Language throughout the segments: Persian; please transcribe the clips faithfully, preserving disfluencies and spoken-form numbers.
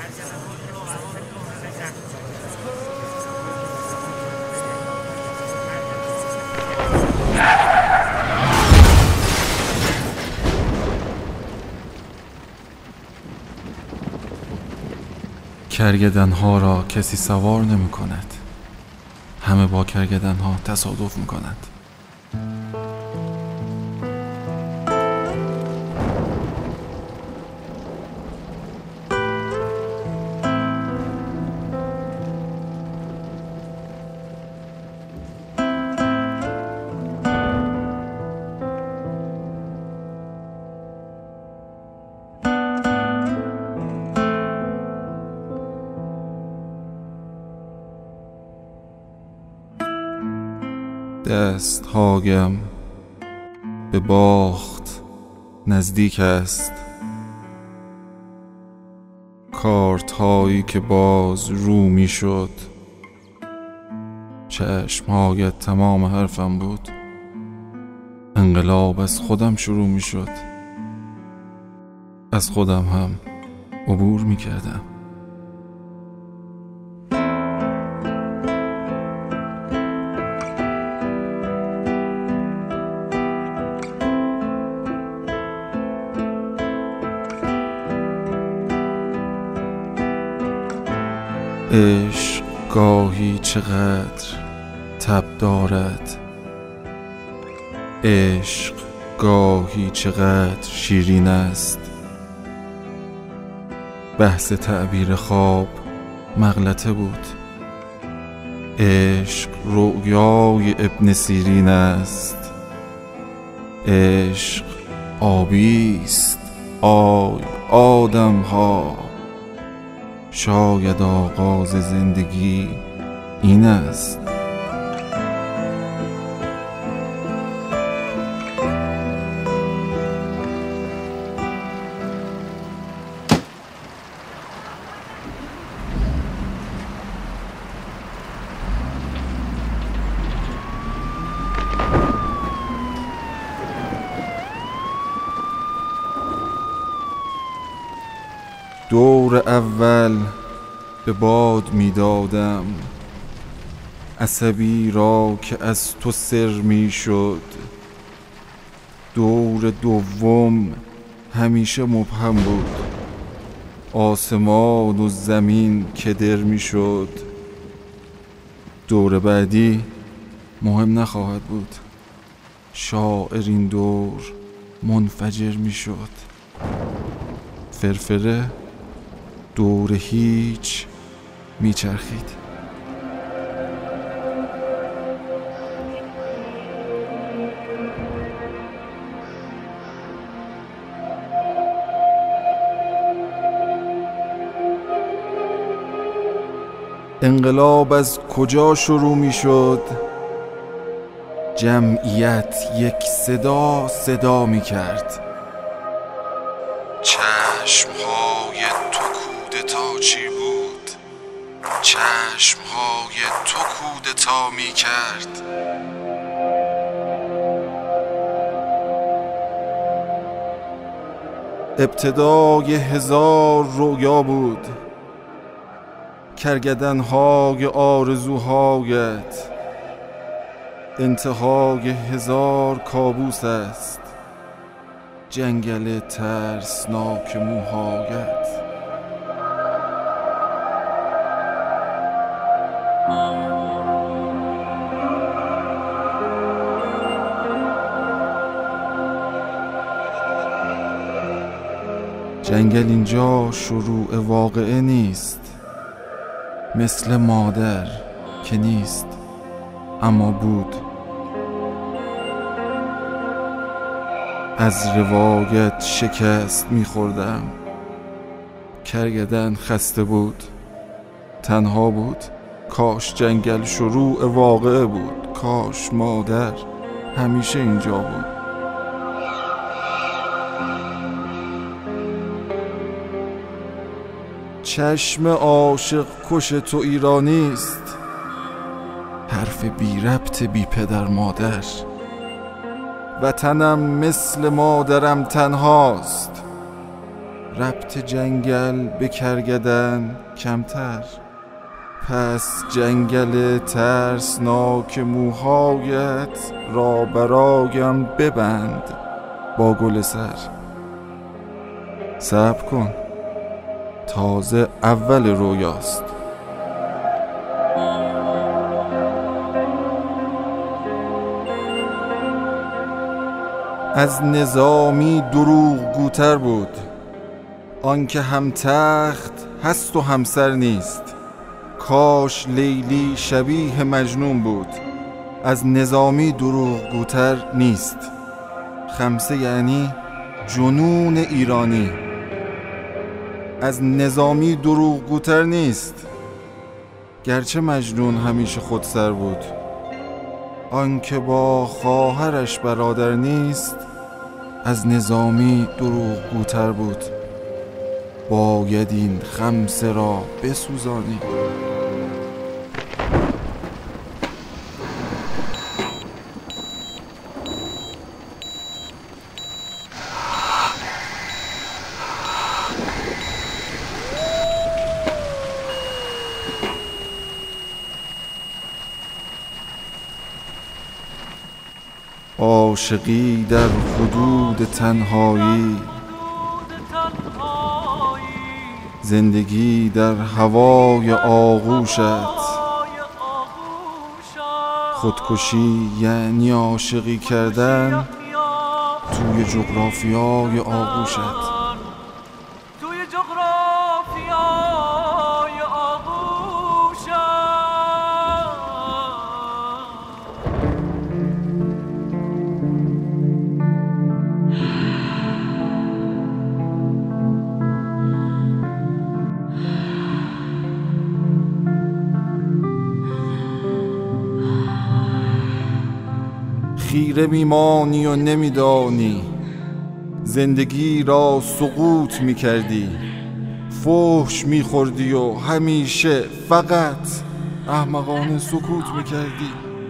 کرگدن‌ها را کسی سوار نمی کند. همه با کرگدن‌ها تصادف می کنند. دست هایم به باخت نزدیک است، کارت هایی که باز رو می شد. چشم هایت تمام حرفم بود. انقلاب از خودم شروع می شد. از خودم هم عبور می کردم. عشق گاهی چقدر تب دارد، عشق گاهی چقدر شیرین است. بحث تعبیر خواب مغلطه بود. عشق رؤیای ابن سیرین است. عشق آبیست، آی آدم ها. شاید آغاز زندگی این است. دور اول به باد می دادم عصبی را که از تو سر می شد. دور دوم همیشه مبهم بود. آسمان و زمین کدر می شد. دور بعدی مهم نخواهد بود. شاعر این دور منفجر می شد. فرفره دور هیچ میچرخید. انقلاب از کجا شروع میشد؟ جمعیت یک صدا صدا میکرد. چشمهای تو کودتا چی بود؟ چشمهای تو کودتا می کرد. ابتدای هزار رویا بود. کرگدنهای آرزوهایت. انتهای هزار کابوس است. جنگل ترسناک موهایت. جنگل اینجا شروع واقعه نیست. مثل مادر که نیست اما بود. از روایت شکست می‌خوردم. کرگدن خسته بود، تنها بود. کاش جنگل شروع واقعه بود. کاش مادر همیشه اینجا بود. چشم عاشق کش تو ایرانیست. حرف بی ربط بی پدر مادر. وطنم مثل مادرم تنهاست. ربط جنگل به کرگدن کمتر. پس جنگل ترسناک موهایت را برایم ببند با گل سر. صبر کن، تازه اول رویاست. از نظامی دروغ گوتر بود، آنکه هم تخت هست و همسر نیست. کاش لیلی شبیه مجنون بود. از نظامی دروغ گوتر نیست. خمسه یعنی جنون ایرانی. از نظامی دروغ گوتر نیست، گرچه مجنون همیشه خودسر بود. آنکه با خواهرش برادر نیست، از نظامی دروغ گوتر بود. باید این خمسه را بسوزانی. عاشقی در حدود تنهایی، زندگی در هوای آغوشت. خودکشی یعنی عاشقی کردن توی جغرافیای آغوشت. خیره میمانی و نمیدانی، زندگی را سقوط میکردی. فحش میخوردی و همیشه فقط احمقانه سکوت میکردی.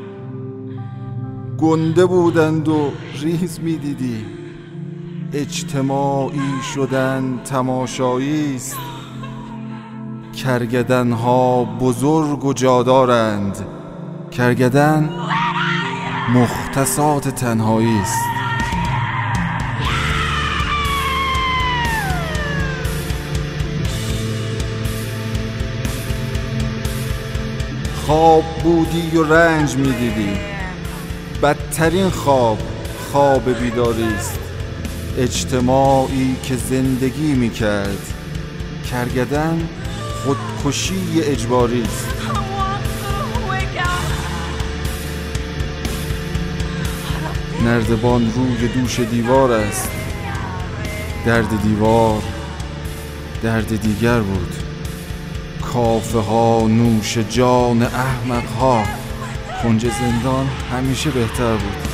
گنده بودند و ریز میدیدی. اجتماعی شدن تماشایی است. کرگدن ها بزرگ و جادارند. کرگدن مختصات تنهایی است. خواب بودی و رنج میدیدی. بدترین خواب خواب بیداری است. اجتماعی که زندگی میکرد. کرگدن خودکشی اجباری است. نردبان روی دوش دیوار است. درد دیوار درد دیگر بود. کافه ها نوش جان احمق ها. کنج زندان همیشه بهتر بود.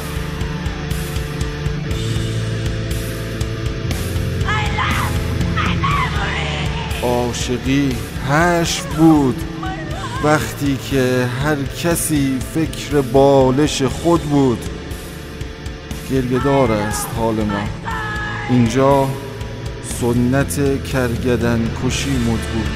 عاشقی حشو بود وقتی که هر کسی فکر بالش خود بود. گریه‌دار است حال ما. اینجا سنت کرگدن کشی مد بود.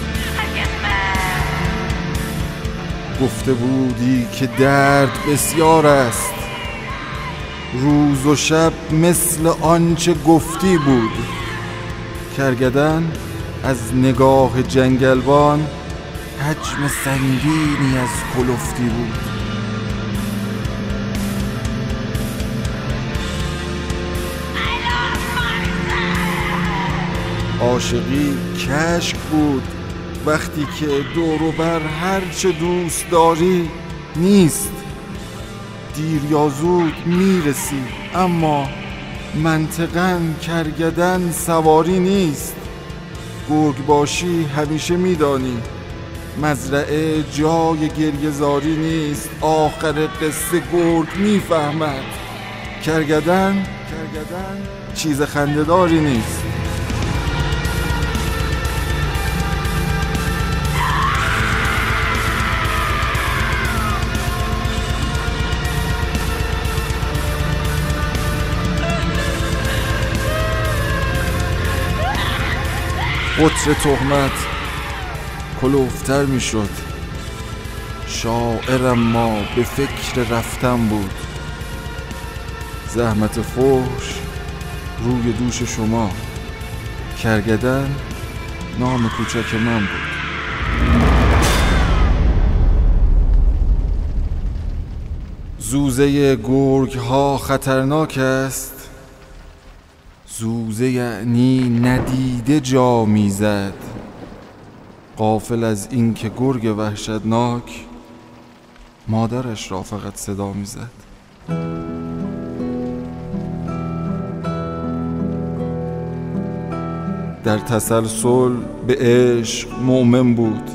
گفته بودی که درد بسیار است. روز و شب مثل آنچه گفتی بود. کرگدن از نگاه جنگلبان حجم سنگینی از کلفتی بود. عاشقی کشک بود وقتی که دور و بر هر چه دوست داری نیست. دیر یا زود میرسی، اما منطقاً کرگدن سواری نیست. گرگ باشی همیشه میدانی مزرعه جای گریه‌زاری نیست. آخر قصه گرگ میفهمد کرگدن کرگدن چیز خنده‌داری نیست. قطر تهمت کلوفتر می شد. شاعرم ما به فکر رفتن بود. زحمت فحش روی دوش شما، کرگدن نام کوچک من بود. زوزه گرگ ها خطرناک است. زوزه یعنی ندیده جا میزد، غافل از این که گرگ وحشتناک مادرش را فقط صدا میزد. در تسلسل به عشق مؤمن بود.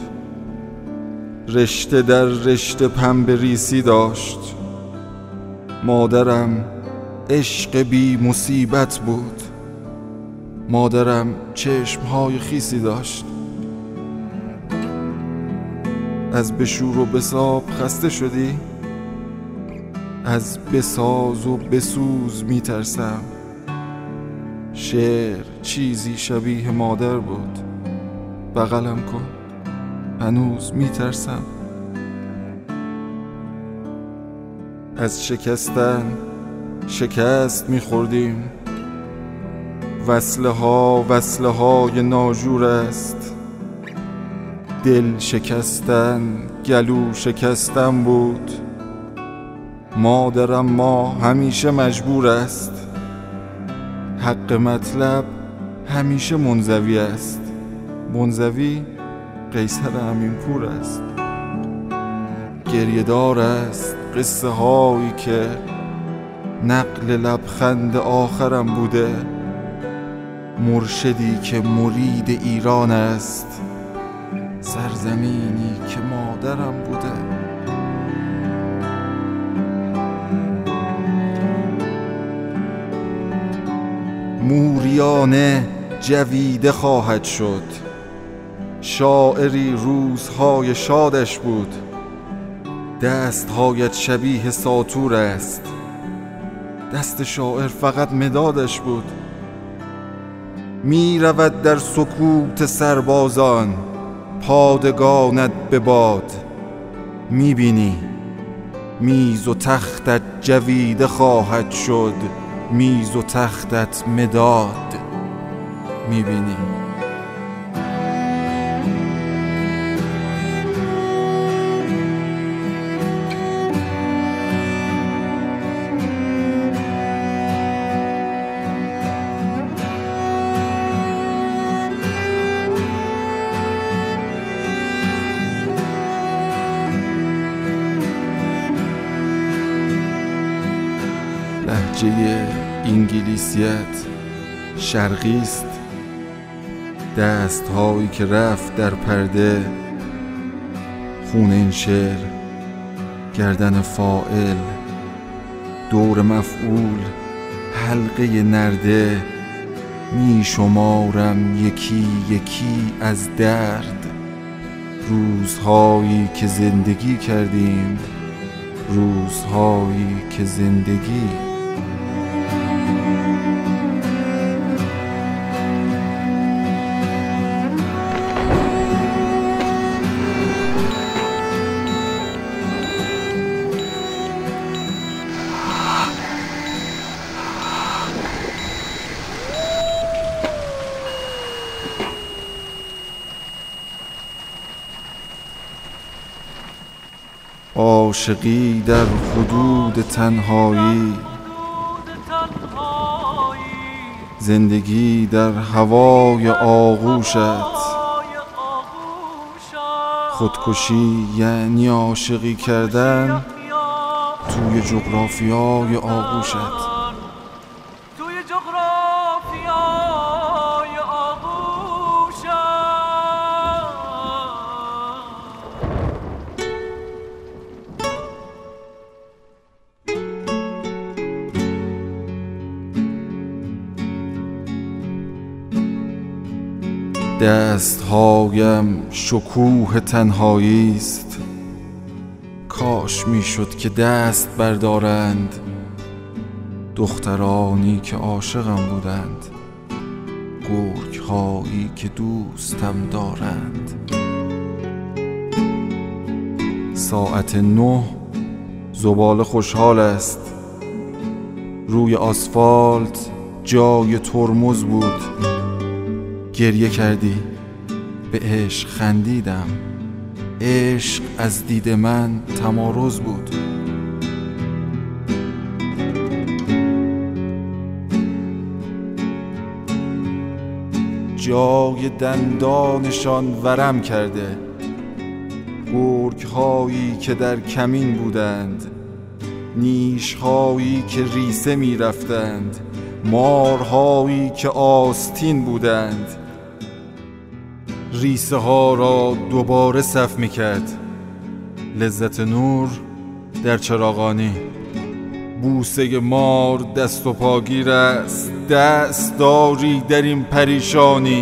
رشته در رشته پنبه ریسی داشت. مادرم عشق بی مصیبت بود. مادرم چشمهای خیسی داشت. از بشور و بساب خسته شدی؟ از بساز و بسوز میترسم. شعر چیزی شبیه مادر بود. بغلم کن، هنوز میترسم. از شکستن شکست میخوردیم. وصله ها وصله های ناجور است. دل شکستن گلو شکستن بود. مادرم ما همیشه مجبور است. حق مطلب همیشه منزوی است. منزوی قیصر امینپور است. گریه دار است قصه هایی که نقل لبخند آخرم بوده. مرشدی که مرید ایران است. سرزمینی که مادرم بوده. موریانه جویده خواهد شد. شاعری روزهای شادش بود. دستهایت شبیه ساطور است. دست شاعر فقط مدادش بود. می رود در سکوت سربازان پادگانت به باد. می بینی میز و تختت جویده خواهد شد. میز و تختت مداد. می بینی لهجه انگلیسیت شرقی است. دست هایی که رفت در پرده. خون این شعر گردن فاعل. دور مفعول حلقه نرده. می شمارم یکی یکی از درد. روزهایی که زندگی کردیم. روزهایی که زندگی عاشقی در حدود تنهایی. زندگی در هوای آغوشت. خودکشی یعنی عاشقی کردن توی جغرافیای آغوشت. دستهایم شکوه تنهایی است. کاش میشد که دست بردارند دخترانی که عاشقم بودند. گرگ هایی که دوستم دارند. ساعت نه زباله خوشحال است، روی آسفالت جای ترمز بود. گریه کردی، به عشق خندیدم، عشق از دید من تمارض بود. جای دندانشان ورم کرده، گرگ هایی که در کمین بودند، نیش هایی که ریسه می رفتند، مار هایی که آستین بودند. ریسه ها را دوباره صف می کرد. لذت نور در چراغانی، بوسه مار دست و پاگیر است، دست داری در این پریشانی.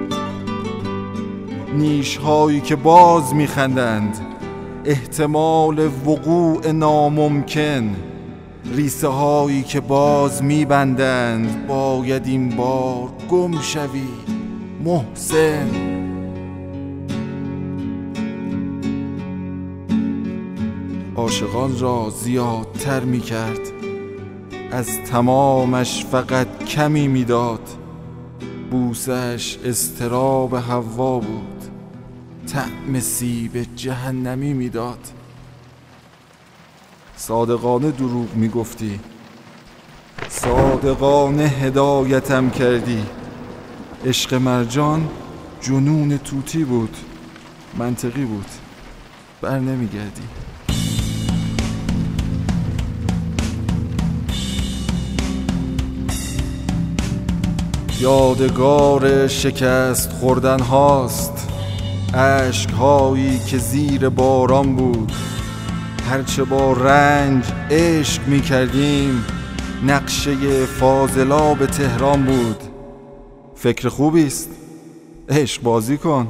نیش هایی که باز می خندند، احتمال وقوع ناممکن. ریسه هایی که باز می بندند، باید این بار گم شوی محسن. عاشقان را زیادتر می کرد، از تمامش فقط کمی می داد. بوسش اضطراب حوا بود، طعم سیب جهنمی می داد. صادقانه دروغ می گفتی، صادقانه هدایتم کردی. عشق مرجان جنون توتی بود، منطقی بود، بر نمی گردی. یادگار شکست خوردن هاست، اشک هایی که زیر باران بود. هرچه با رنج عشق می کردیم، نقشه فاضلاب تهران بود. فکر خوبی است، عشق بازی کن.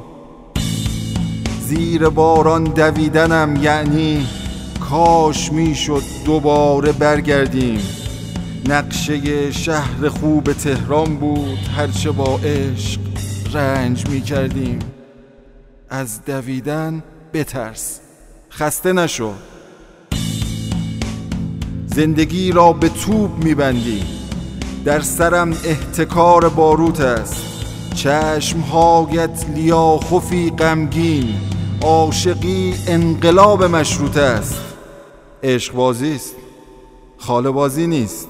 زیر باران دویدنم یعنی کاش می شد دوباره برگردیم. نقشه شهر خوب تهران بود، هرچه با عشق رنج می کردیم. از دویدن بترس، خسته نشو. زندگی را به توپ می بندی، در سرم احتکار باروت است. چشمهایت لیاخفی غمگین، عاشقی انقلاب مشروط است. عشق بازی است، خاله بازی نیست.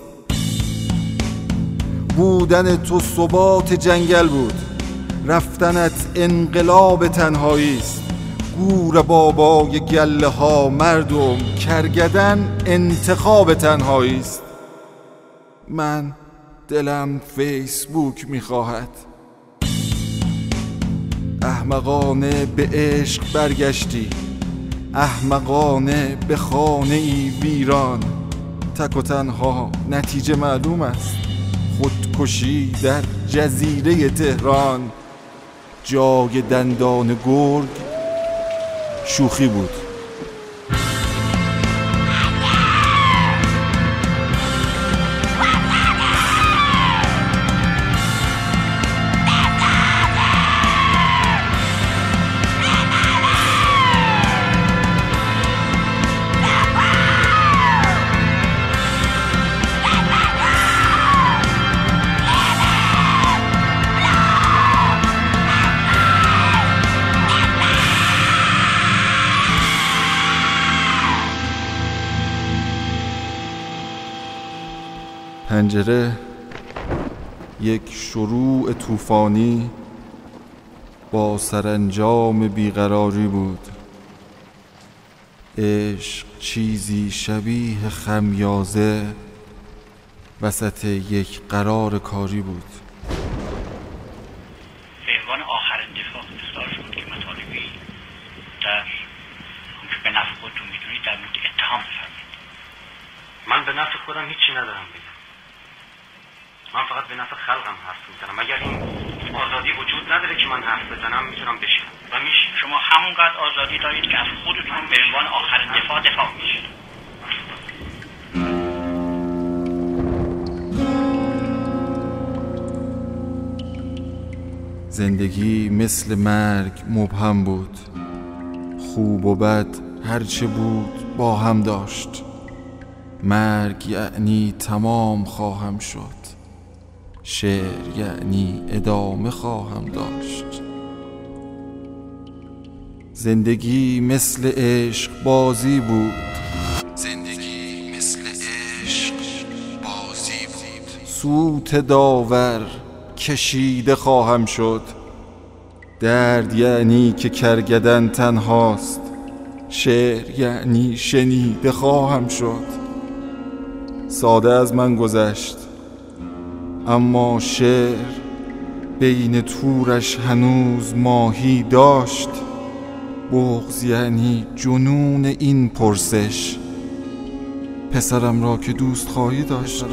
بودن تو ثبات جنگل بود، رفتنت انقلاب تنهایی است. گور بابای گله ها مردم، کرگدن انتخاب تنهایی است. من دلم فیسبوک میخواهد. احمقانه به عشق برگشتی، احمقانه به خانه ای ویران. تک و تنها نتیجه معلوم است، خودکشی در جزیره تهران. جای دندان گرگ شوخی بود. پنجره یک شروع طوفانی با سرانجام بیقراری بود. عشق چیزی شبیه خمیازه وسط یک قرار کاری بود. به عنوان آخرین دفاع اصرار شد که مطالبی در که به نفع خودتون میدونید در مورد اتهام بفرمایید. من به نفع خودم هیچی ندارم بگم. من فقط به نفع خلقم حرف میزنم. اگر این آزادی وجود نداره که من حرف بزنم، میتونم بشم و میشه. شما همونقدر آزادی دارید که از خودتون به عنوان آخرین دفاع دفاع میشید. زندگی مثل مرگ مبهم بود، خوب و بد هرچه بود با هم داشت. مرگ یعنی تمام خواهم شد، شعر یعنی ادامه خواهم داشت. زندگی مثل عشق بازی بود، زندگی مثل عشق بازی بود. سوت داور کشیده خواهم شد، درد یعنی که کرگدن تنهاست، شعر یعنی شنیده خواهم شد. ساده از من گذشت اما شعر بین تورش هنوز ماهی داشت. بغض یعنی جنون این پرسش، پسرم را که دوست خواهی داشت.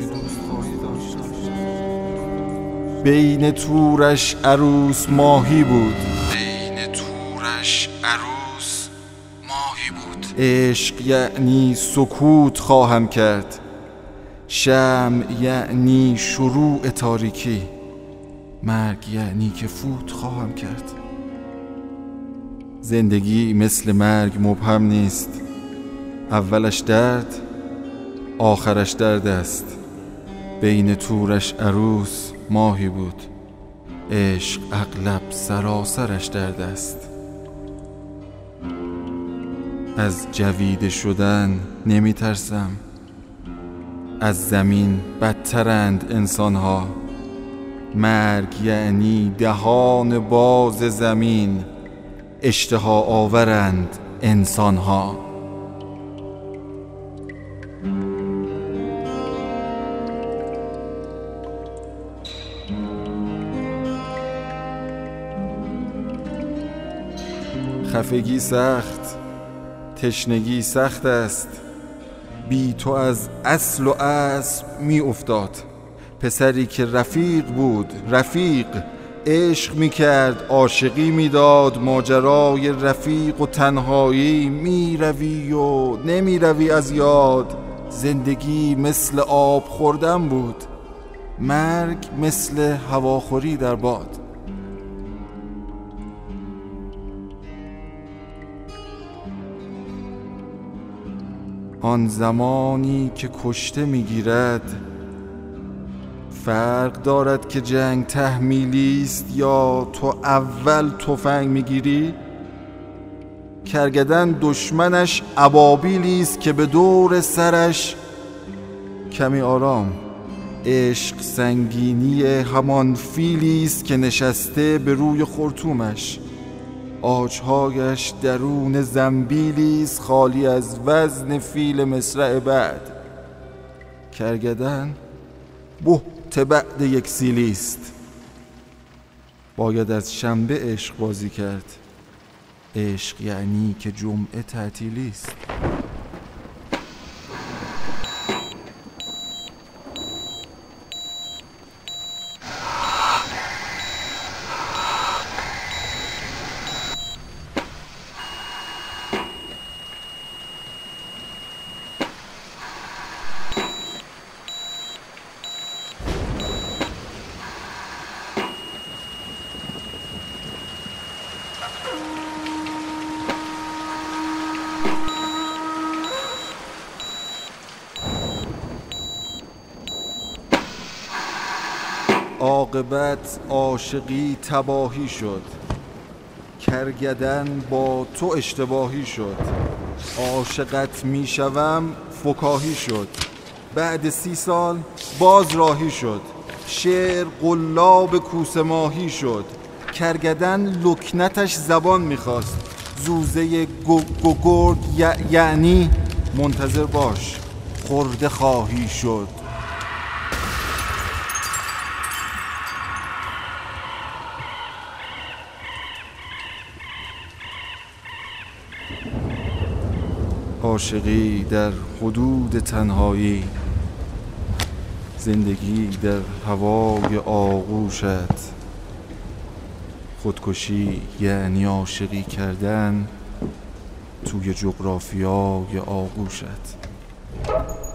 بین تورش عروس ماهی بود، بین تورش عروس ماهی بود. عشق یعنی سکوت خواهم کرد، شمع یعنی شروع تاریکی، مرگ یعنی که فوت خواهم کرد. زندگی مثل مرگ مبهم نیست، اولش درد آخرش درد است. بین تورش عروس ماهی بود، عشق اغلب سراسرش درد است. از جویده شدن نمی ترسم، از زمین بدترند انسانها. مرگ یعنی دهان باز زمین، اشتها آورند انسانها. خفگی سخت، تشنگی سخت است، بی تو از اصل و اسب می افتاد. پسری که رفیق بود، رفیق عشق می کرد، عاشقی می داد. ماجرای رفیق و تنهایی، می روی و نمی روی از یاد. زندگی مثل آب خوردن بود، مرگ مثل هواخوری در باد. آن زمانی که کشته میگیرد، فرق دارد که جنگ تحمیلی است یا تو اول تفنگ میگیری؟ کرگدن دشمنش ابابیلی است که به دور سرش کمی آرام. عشق سنگینی همان فیلی است که نشسته به روی خرطومش. آجهایش درون زنبیلی است خالی از وزن فیل مصرع بعد. کرگدن بهت بعد یک سیلی است، باید از شنبه عشق بازی کرد. عشق یعنی که جمعه تعطیلی است. عاقبت عاشقی تباهی شد، کرگدن با تو اشتباهی شد. عاشقت میشوم فکاهی شد، بعد سی سال باز راهی شد. شعر قلاب کوسه ماهی شد، کرگدن لکنتش زبان میخواست. زوزه گرگ یعنی منتظر باش، خورده خواهی شد. عاشقی در حدود تنهایی، زندگی در هوای آغوشت. خودکشی یعنی عاشقی کردن توی جغرافیای آغوشت.